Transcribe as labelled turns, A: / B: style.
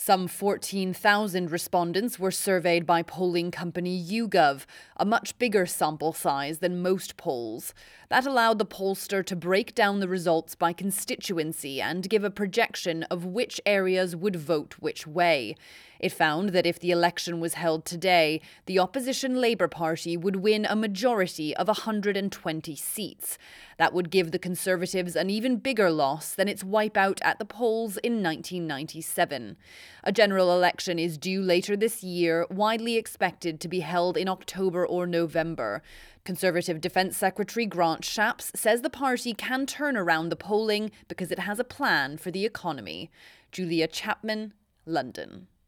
A: Some 14,000 respondents were surveyed by polling company YouGov, a much bigger sample size than most polls. That allowed the pollster to break down the results by constituency and give a projection of which areas would vote which way. It found that if the election was held today, the opposition Labour Party would win a majority of 120 seats. That would give the Conservatives an even bigger loss than its wipeout at the polls in 1997. A general election is due later this year, widely expected to be held in October or November. Conservative Defence Secretary Grant Shapps says the party can turn around the polling because it has a plan for the economy. Julia Chapman, London.